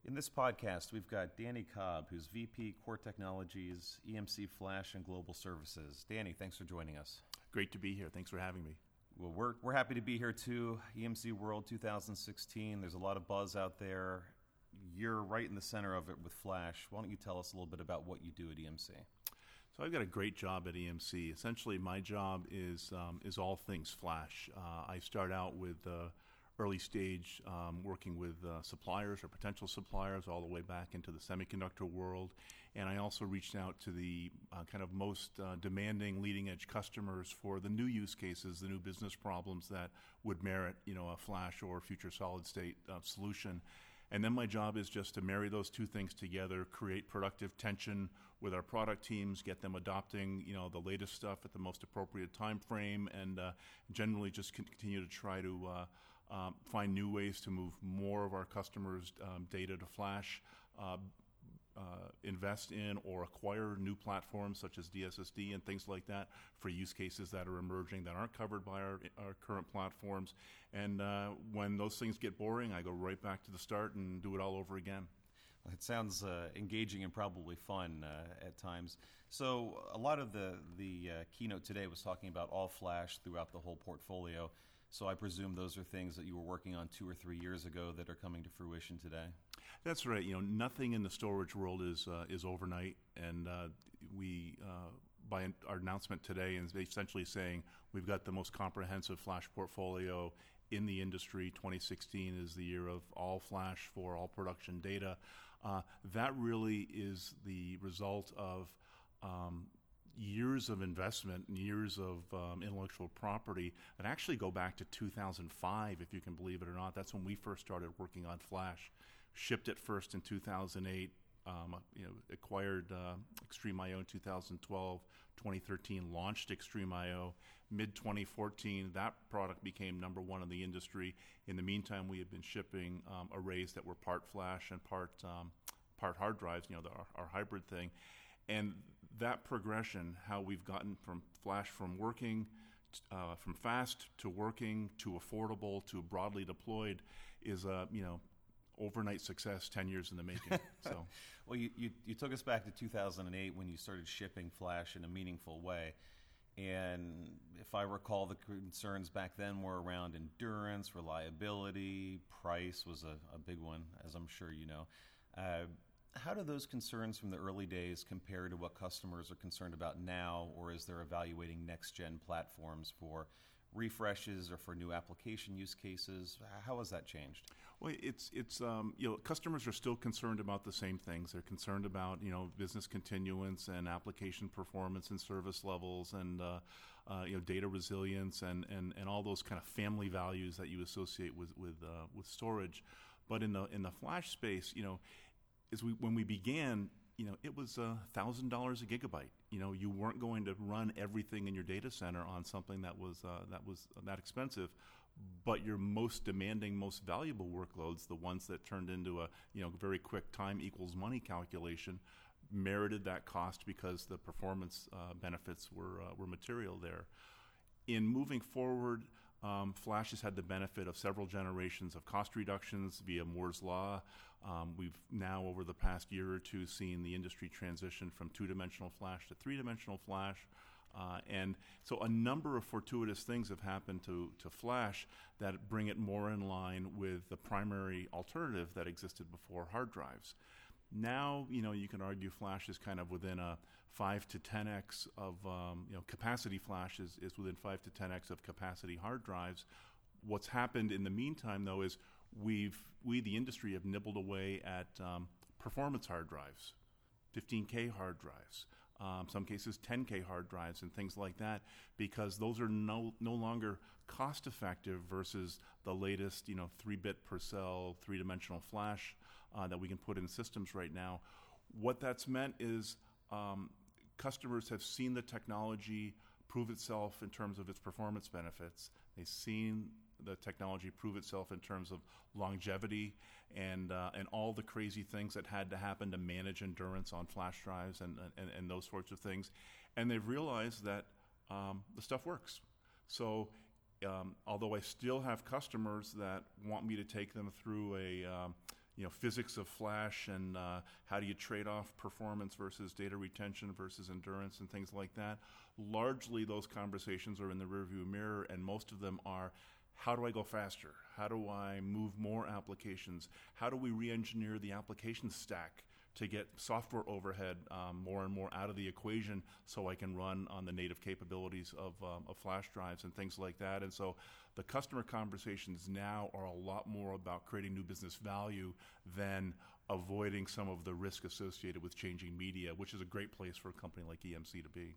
In this podcast, we've got Danny Cobb, who's VP Core Technologies, EMC Flash, and Global Services. Danny, thanks for joining us. Great to be here. Thanks for having me. Well, we're happy to be here too. EMC World 2016. There's a lot of buzz out there. You're right in the center of it with Flash. Why don't you tell us a little bit about what you do at EMC? So I've got a great job at EMC. Essentially, my job is all things Flash. I start out with early stage working with suppliers or potential suppliers all the way back into the semiconductor world. And I also reached out to the kind of most demanding leading edge customers for the new use cases, the new business problems that would merit a Flash or future solid state solution. And then my job is just to marry those two things together, create productive tension with our product teams, get them adopting, the latest stuff at the most appropriate time frame, and generally just continue to try to find new ways to move more of our customers' data to Flash, invest in or acquire new platforms such as DSSD and things like that for use cases that are emerging that aren't covered by our current platforms. And when those things get boring, I go right back to the start and do it all over again. Well, it sounds engaging and probably fun at times. So a lot of the keynote today was talking about all Flash throughout the whole portfolio. So I presume those are things that you were working on 2 or 3 years ago that are coming to fruition today. That's right. Nothing in the storage world is overnight, and we by our announcement today is essentially saying we've got the most comprehensive Flash portfolio in the industry. 2016 is the year of all Flash for all production data. That really is the result of years of investment and years of intellectual property that actually go back to 2005, if you can believe it or not. That's when we first started working on Flash. Shipped it first in 2008, acquired XtremIO in 2012, 2013 launched XtremIO. Mid-2014, that product became number one in the industry. In the meantime, we have been shipping arrays that were part Flash and part hard drives, our hybrid thing. And that progression, how we've gotten from Flash from working, from fast to working to affordable to broadly deployed is overnight success, 10 years in the making. So, well, you took us back to 2008 when you started shipping Flash in a meaningful way. And if I recall, the concerns back then were around endurance, reliability, price was a big one, as I'm sure you know. How do those concerns from the early days compare to what customers are concerned about now, or as they're evaluating next-gen platforms for refreshes or for new application use cases? How has that changed? Well, it's customers are still concerned about the same things. They're concerned about business continuance and application performance and service levels and data resilience and all those kind of family values that you associate with storage. But in the Flash space, when we began, it was $1,000 a gigabyte. You weren't going to run everything in your data center on something that was that expensive. But your most demanding, most valuable workloads, the ones that turned into a very quick time equals money calculation, merited that cost because the performance benefits were material there. In moving forward, Flash has had the benefit of several generations of cost reductions via Moore's Law. We've now, over the past year or two, seen the industry transition from two-dimensional Flash to three-dimensional Flash. And so a number of fortuitous things have happened to Flash that bring it more in line with the primary alternative that existed before, hard drives. Now, you can argue Flash is kind of within a 5 to 10x of, capacity Flash is within 5 to 10x of capacity hard drives. What's happened in the meantime, though, is we, the industry, have nibbled away at performance hard drives, 15K hard drives, some cases 10K hard drives and things like that, because those are no longer cost effective versus the latest 3-bit per cell, three-dimensional Flash that we can put in systems right now. What that's meant is customers have seen the technology prove itself in terms of its performance benefits. They've seen the technology prove itself in terms of longevity and all the crazy things that had to happen to manage endurance on flash drives and those sorts of things. And they've realized that the stuff works. So although I still have customers that want me to take them through a physics of flash and how do you trade off performance versus data retention versus endurance and things like that. Largely, those conversations are in the rearview mirror, and most of them are, how do I go faster? How do I move more applications? How do we re-engineer the application stack to get software overhead more and more out of the equation so I can run on the native capabilities of flash drives and things like that? And so the customer conversations now are a lot more about creating new business value than avoiding some of the risk associated with changing media, which is a great place for a company like EMC to be.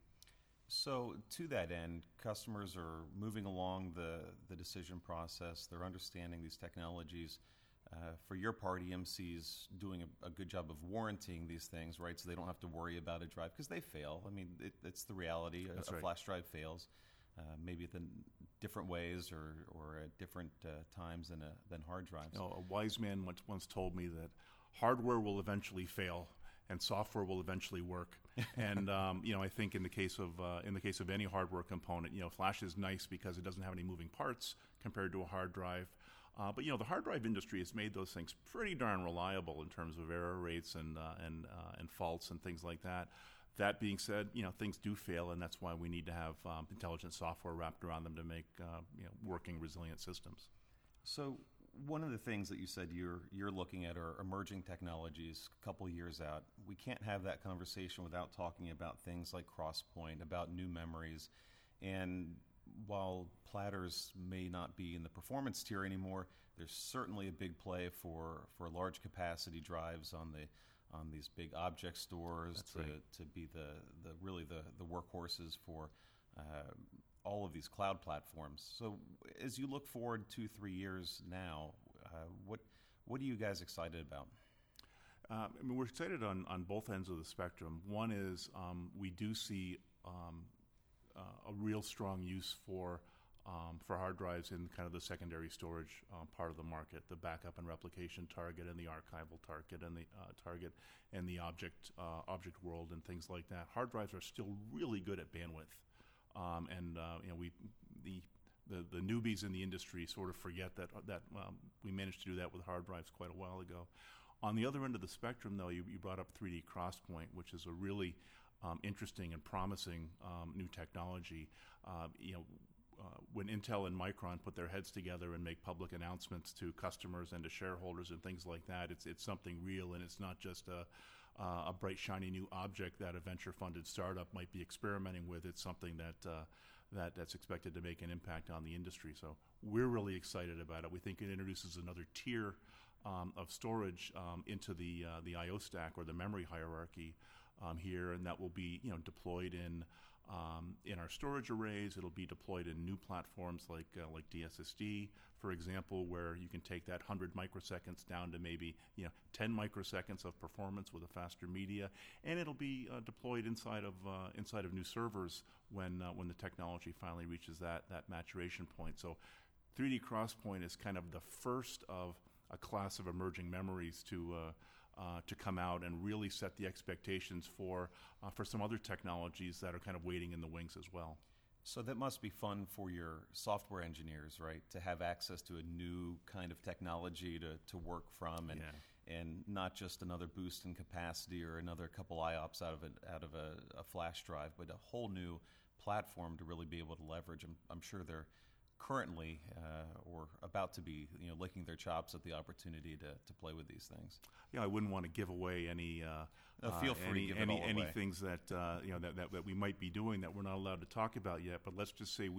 So to that end, customers are moving along the decision process. They're understanding these technologies. For your part, EMC's doing a good job of warranting these things, right? So they don't have to worry about a drive because they fail. I mean, it's the reality. That's a right. flash drive fails, maybe in different ways or at different times than hard drives. A wise man once told me that hardware will eventually fail and software will eventually work. And I think in the case of any hardware component, flash is nice because it doesn't have any moving parts compared to a hard drive. But the hard drive industry has made those things pretty darn reliable in terms of error rates and faults and things like that. That being said, things do fail, and that's why we need to have intelligent software wrapped around them to make working, resilient systems. So one of the things that you said you're looking at are emerging technologies a couple years out. We can't have that conversation without talking about things like Crosspoint, about new memories. And while platters may not be in the performance tier anymore, there's certainly a big play for large capacity drives on these big object stores to be the workhorses for all of these cloud platforms. So as you look forward 2-3 years now, what are you guys excited about? We're excited on both ends of the spectrum. One is we do see a real strong use for hard drives in kind of the secondary storage part of the market, the backup and replication target and the archival target and the target and the object world and things like that. Hard drives are still really good at bandwidth, the newbies in the industry sort of forget that we managed to do that with hard drives quite a while ago. On the other end of the spectrum, though, you brought up 3D XPoint, which is a really interesting and promising new technology. When Intel and Micron put their heads together and make public announcements to customers and to shareholders and things like that, it's something real, and it's not just a bright, shiny new object that a venture-funded startup might be experimenting with. It's something that's expected to make an impact on the industry. So we're really excited about it. We think it introduces another tier of storage into the I/O stack or the memory hierarchy here, and that will be deployed in our storage arrays. It'll be deployed in new platforms like DSSD, for example, where you can take that 100 microseconds down to maybe 10 microseconds of performance with a faster media, and it'll be deployed inside of new servers when the technology finally reaches that maturation point. So 3D XPoint is kind of the first of a class of emerging memories to come out and really set the expectations for some other technologies that are kind of waiting in the wings as well. So that must be fun for your software engineers, right? To have access to a new kind of technology to work from, and not just another boost in capacity or another couple IOPS out of a flash drive, but a whole new platform to really be able to leverage. I'm sure they're currently or about to be licking their chops at the opportunity to play with these things. I wouldn't want to give away any feel free to give it all any away. things that that we might be doing that we're not allowed to talk about yet. But let's just say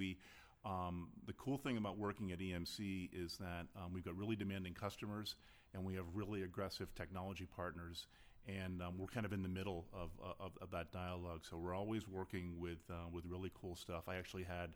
the cool thing about working at EMC is that we've got really demanding customers and we have really aggressive technology partners, and we're kind of in the middle of that dialogue. So we're always working with really cool stuff. I actually had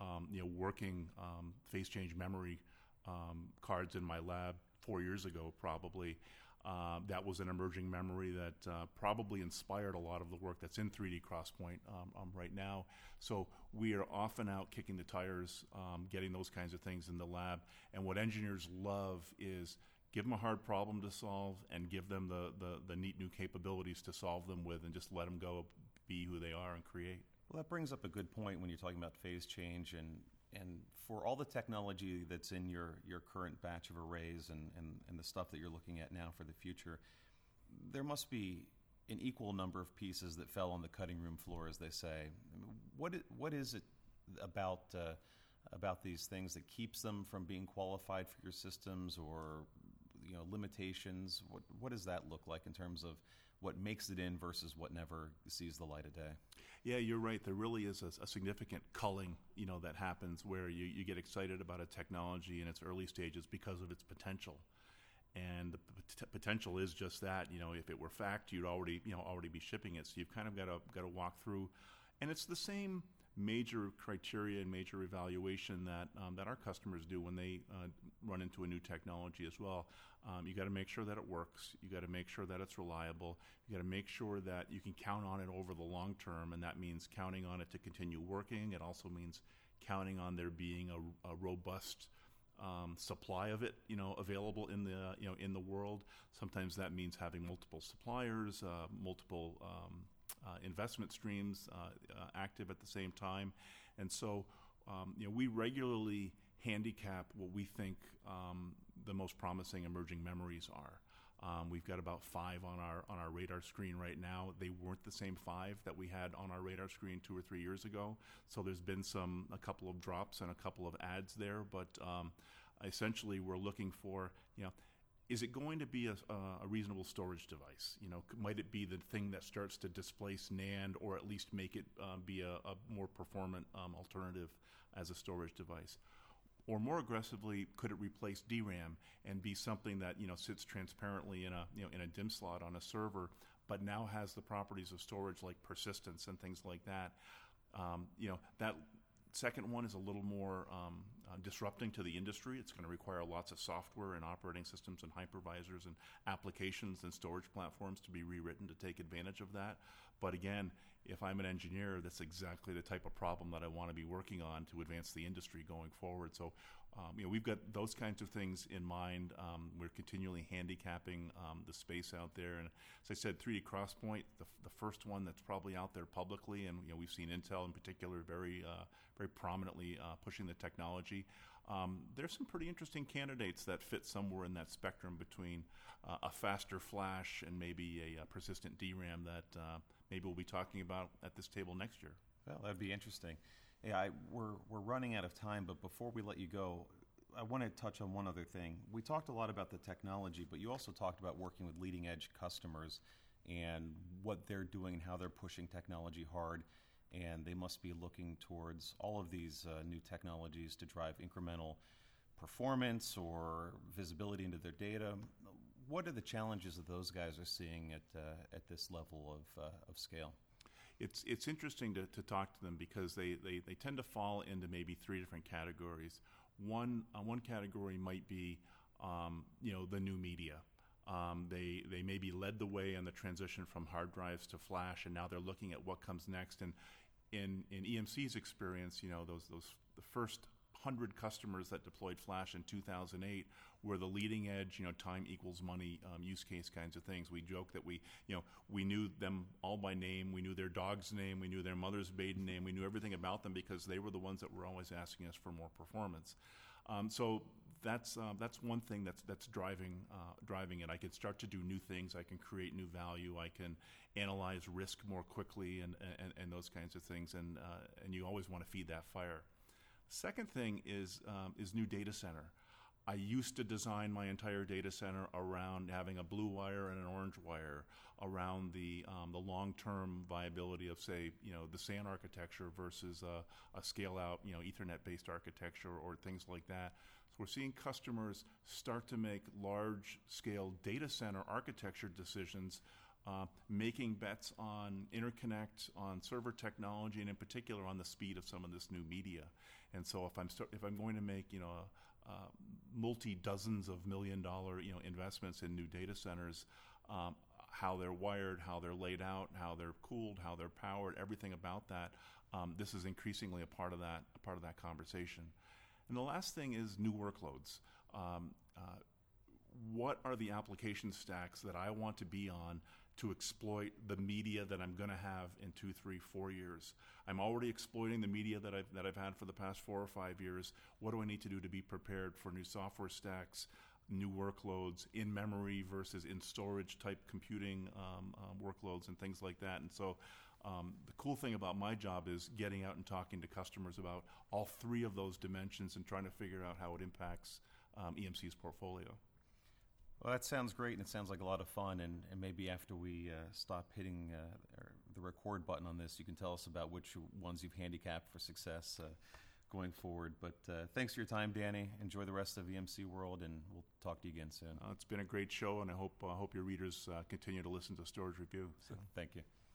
working phase change memory cards in my lab 4 years ago, probably. That was an emerging memory that probably inspired a lot of the work that's in 3D XPoint right now. So we are often out kicking the tires, getting those kinds of things in the lab. And what engineers love is give them a hard problem to solve and give them the neat new capabilities to solve them with, and just let them go be who they are and create. Well, that brings up a good point when you're talking about phase change and And for all the technology that's in your current batch of arrays and the stuff that you're looking at now for the future, there must be an equal number of pieces that fell on the cutting room floor, as they say. What is it about these things that keeps them from being qualified for your systems, or limitations? What does that look like in terms of what makes it in versus what never sees the light of day? Yeah, you're right. There really is a significant culling, that happens where you get excited about a technology in its early stages because of its potential. And the potential is just that. If it were fact, you'd already be shipping it. So you've kind of got to walk through, and it's the same major criteria and major evaluation that our customers do when they run into a new technology as well. You got to make sure that it works. You got to make sure that it's reliable. You got to make sure that you can count on it over the long term, and that means counting on it to continue working. It also means counting on there being a robust supply of it, available in the world. Sometimes that means having multiple suppliers, multiple investment streams active at the same time, and so we regularly handicap what we think the most promising emerging memories are. We've got about 5 on our radar screen right now. They weren't the same 5 that we had on our radar screen 2 or 3 years ago. So there's been a couple of drops and a couple of adds there. But essentially, we're looking for, is it going to be a reasonable storage device? Might it be the thing that starts to displace NAND, or at least make it be a more performant alternative as a storage device? Or more aggressively, could it replace DRAM and be something that sits transparently in a DIMM slot on a server, but now has the properties of storage like persistence and things like that? That second one is a little more disrupting to the industry. It's going to require lots of software and operating systems and hypervisors and applications and storage platforms to be rewritten to take advantage of that. But again, if I'm an engineer, that's exactly the type of problem that I want to be working on to advance the industry going forward. So, we've got those kinds of things in mind. We're continually handicapping the space out there. And as I said, 3D XPoint, the first one that's probably out there publicly, and we've seen Intel in particular very prominently pushing the technology. There's some pretty interesting candidates that fit somewhere in that spectrum between a faster flash and maybe a persistent DRAM that maybe we'll be talking about at this table next year. Well, that'd be interesting. Yeah, we're running out of time, but before we let you go, I want to touch on one other thing. We talked a lot about the technology, but you also talked about working with leading edge customers and what they're doing and how they're pushing technology hard, and they must be looking towards all of these new technologies to drive incremental performance or visibility into their data. What are the challenges that those guys are seeing at this level of scale? It's interesting to talk to them because they tend to fall into maybe 3 different categories. One category might be the new media. They maybe led the way on the transition from hard drives to flash, and now they're looking at what comes next. And in EMC's experience, the first 100 customers that deployed flash in 2008 were the leading edge, time equals money use case kinds of things. We joke that we knew them all by name. We knew their dog's name. We knew their mother's maiden name. We knew everything about them because they were the ones that were always asking us for more performance. So that's one thing that's driving it. I can start to do new things. I can create new value. I can analyze risk more quickly and those kinds of things. And you always want to feed that fire. Second thing is new data center. I used to design my entire data center around having a blue wire and an orange wire, around the long-term viability of, say, the SAN architecture versus a scale-out, Ethernet-based architecture or things like that. So we're seeing customers start to make large-scale data center architecture decisions, making bets on interconnect, on server technology, and in particular on the speed of some of this new media. And so if I'm going to make multi-dozens of million-dollar investments in new data centers, how they're wired, how they're laid out, how they're cooled, how they're powered, everything about that, this is increasingly a part of that conversation. And the last thing is new workloads. what are the application stacks that I want to be on to exploit the media that I'm going to have in 2, 3, 4 years. I'm already exploiting the media that I've had for the past 4 or 5 years. What do I need to do to be prepared for new software stacks, new workloads, in memory versus in storage type computing workloads and things like that? And so the cool thing about my job is getting out and talking to customers about all 3 of those dimensions and trying to figure out how it impacts EMC's portfolio. Well, that sounds great, and it sounds like a lot of fun. And maybe after we stop hitting the record button on this, you can tell us about which ones you've handicapped for success going forward. But thanks for your time, Danny. Enjoy the rest of EMC World, and we'll talk to you again soon. It's been a great show, and I hope your readers continue to listen to Storage Review. So. Thank you.